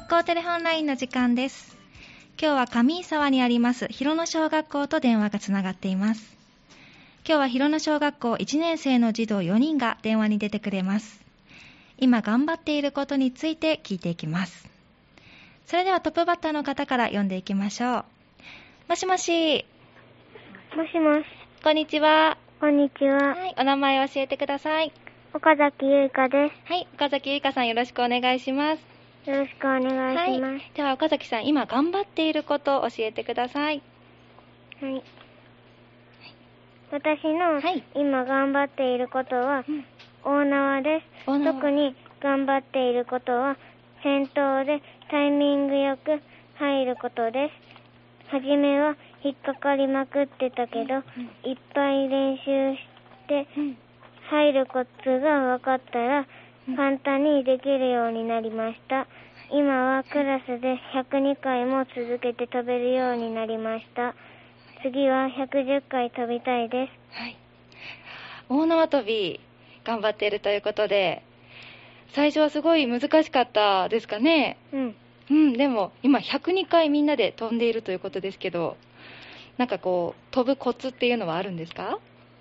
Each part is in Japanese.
学校テレホンラインの時間です。今日は上井沢にあります広野小学校と電話がつながっています。今日は広野小学校1年生の児童4人が電話に出てくれます。今頑張っていることについて聞いていきます。それではトップバッターの方から読んでいきましょう。もしもし。 もしもし。 こんにちは。 こんにちは。 はい、お名前を教えてください。 岡崎ゆいかです。 はい、岡崎ゆいかさん、よろしくお願いします。 よろしくお願いします。 では岡崎さん、今頑張っていることを教えてください。 はい。私の今頑張っていることは大縄です。特に頑張っていることは先頭でタイミングよく入ることです。はじめは引っかかりまくってたけど、いっぱい練習して入るコツが分かったら簡単にできるようになりました。今はクラスで102回も続けて飛べるようになりました。次は110回飛びたいです。 はい。大縄跳び頑張っているということで、最初はすごい難しかったですかね。でも今102回みんなで飛んでいるということですけど、なんかこう飛ぶコツっていうのはあるんですか？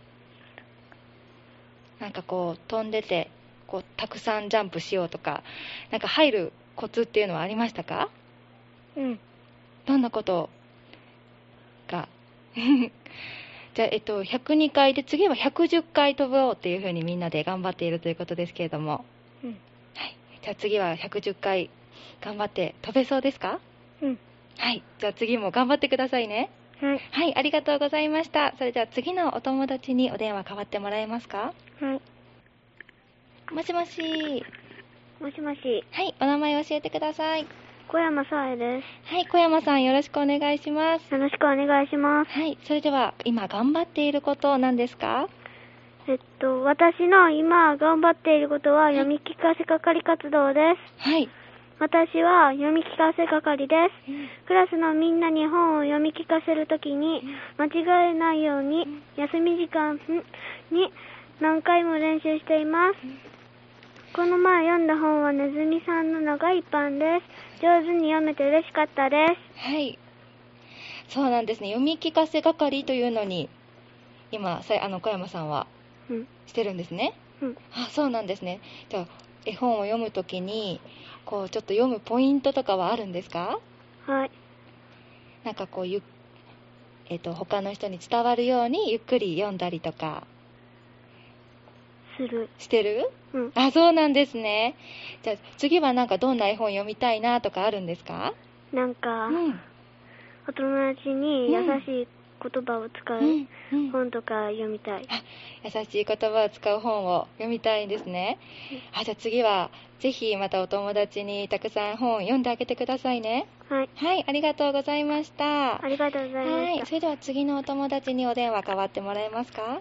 なんかこう飛んでてこうたくさんジャンプしようとか、なんか入るコツっていうのはありましたか？どんなことがじゃあ、102回で次は110回飛ぼうっていうふうにみんなで頑張っているということですけれども、はい、じゃあ次は110回頑張って飛べそうですか？はい、じゃあ次も頑張ってくださいね。はい、ありがとうございました。それじゃあ次のお友達にお電話代わってもらえますか？ はい。 もしもし。 もしもし。 はい、お名前教えてください。 小山さえです。 はい、小山さん、よろしくお願いします。 よろしくお願いします。 はい、それでは今頑張っていること何ですか？ 私の今頑張っていることは読み聞かせ係活動です。 はい。 私は読み聞かせ係です。クラスのみんなに本を読み聞かせるときに間違えないように休み時間に何回も練習しています。この前読んだ本はネズミさんの長いパンです。上手に読めて嬉しかったです。 はい。そうなんですね。読み聞かせ係というのに今小山さんはしてるんですね。あ、そうなんですね。じゃあ絵本を読むときにこうちょっと読むポイントとかはあるんですか？ はい。 なんかこう他の人に伝わるようにゆっくり読んだりとかしてる？あ、そうなんですね。じゃあ次はなんかどんな絵本読みたいなとかあるんですか？ なんか、お友達に優しい言葉を使う本とか読みたい。 優しい言葉を使う本を読みたいんですね。じゃあ次はぜひまたお友達にたくさん本を読んであげてくださいね。はい、ありがとうございました。 ありがとうございました。 それでは次のお友達にお電話代わってもらえますか？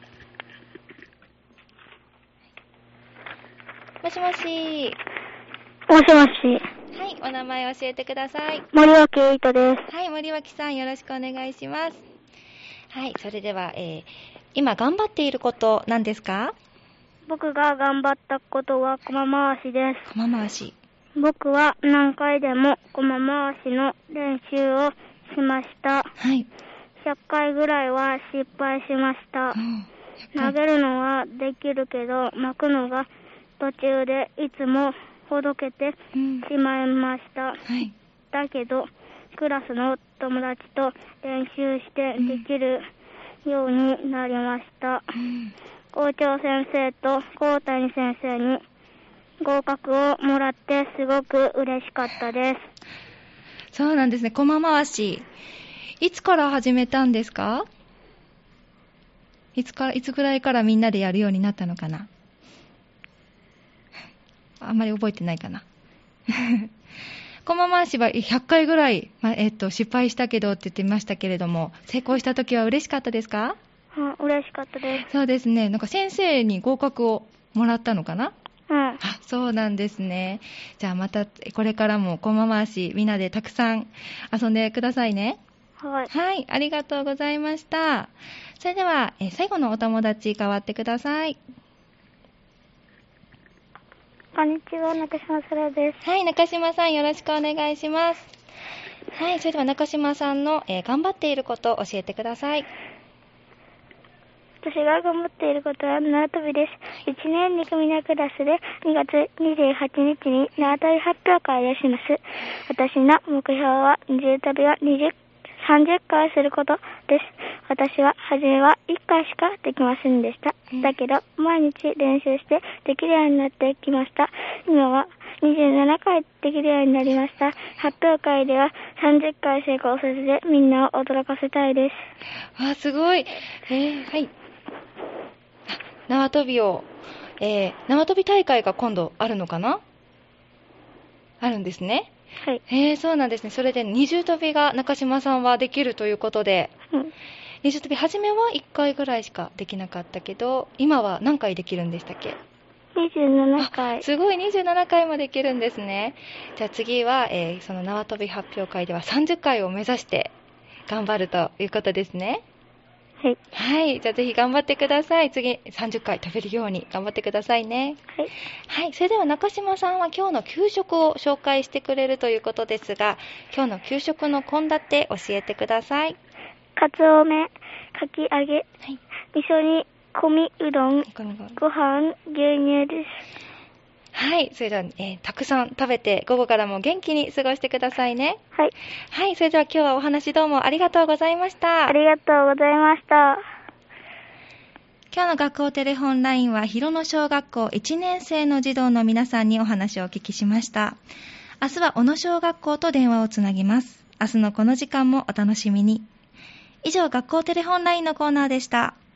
もしもし。 もしもし。 はい、お名前教えてください。 森脇エイトです。 はい、森脇さん、よろしくお願いします。はい、それでは、今頑張っていること何ですか？ 僕が頑張ったことはコマ回しです。 コマ回し。僕は何回でもコマ回しの練習をしました。 はい。 100回ぐらいは失敗しました。投げるのはできるけど、巻くのが途中でいつもほどけてしまいました。だけど、クラスの友達と練習してできるようになりました。校長先生と高谷先生に合格をもらってすごく嬉しかったです。 そうなんですね。コマ回し。いつから始めたんですか？いつぐらいからみんなでやるようになったのかな？あんまり覚えてないかな。コマ回しは100回ぐらい、失敗したけどって言ってましたけれども、成功した時は嬉しかったですか？ 嬉しかったです。 そうですね。なんか先生に合格をもらったのかな？そうなんですね。じゃあまたこれからもコマ回しみんなでたくさん遊んでくださいね。はい、ありがとうございました。それでは、最後のお友達代わってください。 こんにちは、中島さらです。 はい、中島さんよろしくお願いします。はい、それでは中島さんの、頑張っていることを教えてください。 私が頑張っていることは縄跳びです。1年2組のクラスで2月28日に縄跳び発表会をします。私の目標は20跳びを30回することです。私は初めは1回しかできませんでした。だけど毎日練習してできるようになってきました。今は27回できるようになりました。発表会では30回成功させてみんなを驚かせたいです。 わあ、すごい。はい。縄跳びを、縄跳び大会が今度あるのかな？あるんですね。 はい。 そうなんですね。それで二重跳びが中島さんはできるということで、二重跳び初めは1回ぐらいしかできなかったけど、今は何回できるんでしたっけ ？27回。 すごい、27回もできるんですね。じゃあ次は、その縄跳び発表会では30回を目指して頑張るということですね。 はい。 はい。じゃあぜひ頑張ってください。次、30回食べるように頑張ってくださいね。 はい。 はい。それでは中島さんは今日の給食を紹介してくれるということですが、今日の給食の献立教えてください。 かつおめ、かき揚げ、 はい、 味噌煮、込みうどん、ご飯、牛乳です。 はい。それでは、たくさん食べて午後からも元気に過ごしてくださいね。 はい。 はい。それでは今日はお話どうもありがとうございました。 ありがとうございました。 今日の学校テレホンラインは広野小学校1年生の児童の皆さんにお話をお聞きしました。明日は小野小学校と電話をつなぎます。明日のこの時間もお楽しみに。以上、学校テレホンラインのコーナーでした。